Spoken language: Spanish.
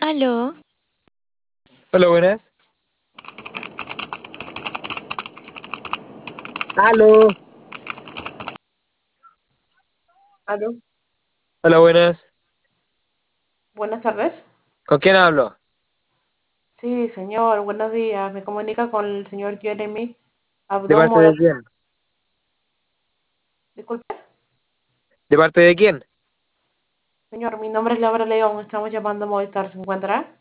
Aló, Hola, buenas. Aló. Aló, Hola, buenas. buenas tardes. ¿Con quién hablo? Sí, señor, buenos días. Me comunica con el señor Jeremy ¿De Abdón parte de Morales. quién? Disculpe, ¿De parte de quién? señor, mi nombre es Laura León. Estamos llamando a Movistar. ¿Se encuentra?